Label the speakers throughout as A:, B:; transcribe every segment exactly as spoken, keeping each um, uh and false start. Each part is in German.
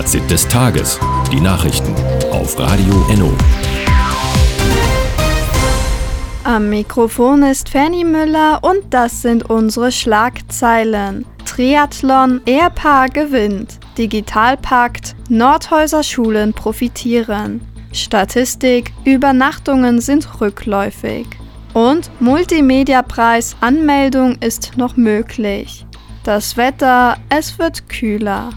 A: Fazit des Tages. Die Nachrichten auf Radio Enno.
B: Am Mikrofon ist Fanny Müller und das sind unsere Schlagzeilen. Triathlon, Ehepaar gewinnt. Digitalpakt, Nordhäuser Schulen profitieren. Statistik, Übernachtungen sind rückläufig. Und Multimedia-Preis, Anmeldung ist noch möglich. Das Wetter, es wird kühler.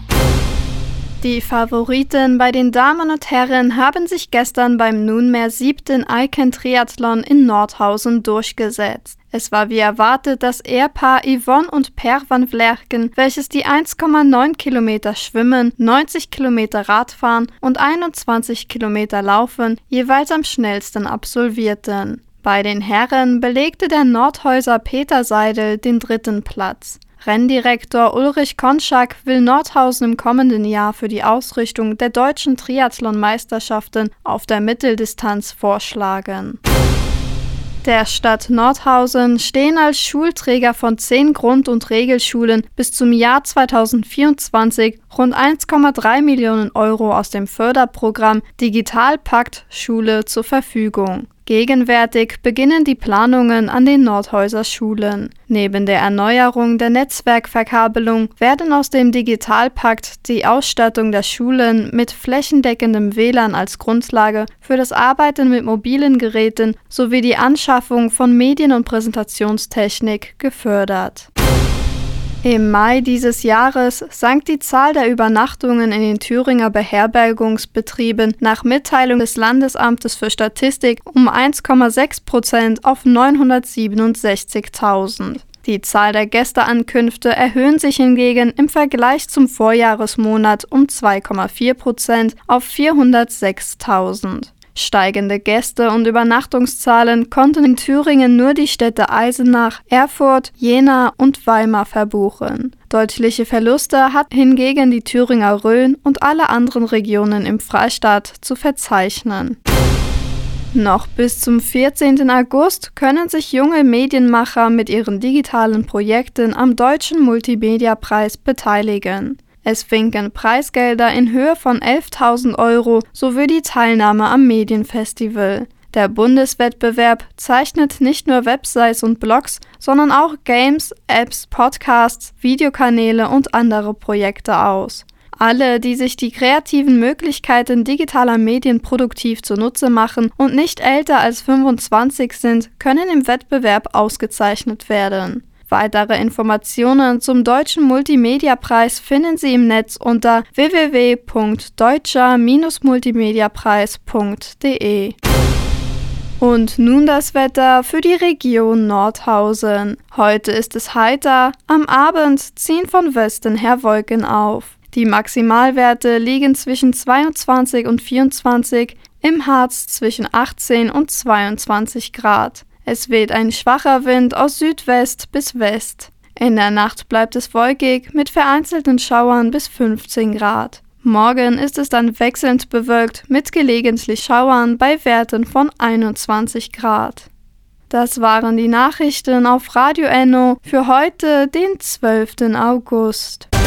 B: Die Favoriten bei den Damen und Herren haben sich gestern beim nunmehr siebten Icon Triathlon in Nordhausen durchgesetzt. Es war wie erwartet das Ehepaar Yvonne und Per van Vlerken, welches die eins Komma neun Kilometer Schwimmen, neunzig Kilometer Radfahren und einundzwanzig Kilometer Laufen jeweils am schnellsten absolvierten. Bei den Herren belegte der Nordhäuser Peter Seidel den dritten Platz. Renndirektor Ulrich Konschak will Nordhausen im kommenden Jahr für die Ausrichtung der deutschen Triathlon-Meisterschaften auf der Mitteldistanz vorschlagen. Der Stadt Nordhausen stehen als Schulträger von zehn Grund- und Regelschulen bis zum Jahr zweitausendvierundzwanzig rund eins Komma drei Millionen Euro aus dem Förderprogramm Digitalpakt Schule zur Verfügung. Gegenwärtig beginnen die Planungen an den Nordhäuser Schulen. Neben der Erneuerung der Netzwerkverkabelung werden aus dem Digitalpakt die Ausstattung der Schulen mit flächendeckendem W L A N als Grundlage für das Arbeiten mit mobilen Geräten sowie die Anschaffung von Medien- und Präsentationstechnik gefördert. Im Mai dieses Jahres sank die Zahl der Übernachtungen in den Thüringer Beherbergungsbetrieben nach Mitteilung des Landesamtes für Statistik um eins Komma sechs Prozent auf neunhundertsiebenundsechzigtausend. Die Zahl der Gästeankünfte erhöhen sich hingegen im Vergleich zum Vorjahresmonat um zwei Komma vier Prozent auf vierhundertsechstausend. Steigende Gäste- und Übernachtungszahlen konnten in Thüringen nur die Städte Eisenach, Erfurt, Jena und Weimar verbuchen. Deutliche Verluste hat hingegen die Thüringer Rhön und alle anderen Regionen im Freistaat zu verzeichnen. Noch bis zum vierzehnten August können sich junge Medienmacher mit ihren digitalen Projekten am Deutschen Multimedia-Preis beteiligen. Es winken Preisgelder in Höhe von elftausend Euro sowie die Teilnahme am Medienfestival. Der Bundeswettbewerb zeichnet nicht nur Websites und Blogs, sondern auch Games, Apps, Podcasts, Videokanäle und andere Projekte aus. Alle, die sich die kreativen Möglichkeiten digitaler Medien produktiv zunutze machen und nicht älter als fünfundzwanzig sind, können im Wettbewerb ausgezeichnet werden. Weitere Informationen zum Deutschen Multimedia-Preis finden Sie im Netz unter w w w punkt deutscher multimediapreis punkt d e. Und nun das Wetter für die Region Nordhausen. Heute ist es heiter, am Abend ziehen von Westen her Wolken auf. Die Maximalwerte liegen zwischen zweiundzwanzig und vierundzwanzig, im Harz zwischen achtzehn und zweiundzwanzig Grad. Es weht ein schwacher Wind aus Südwest bis West. In der Nacht bleibt es wolkig mit vereinzelten Schauern bis fünfzehn Grad. Morgen ist es dann wechselnd bewölkt mit gelegentlich Schauern bei Werten von einundzwanzig Grad. Das waren die Nachrichten auf Radio Enno für heute, den zwölften August.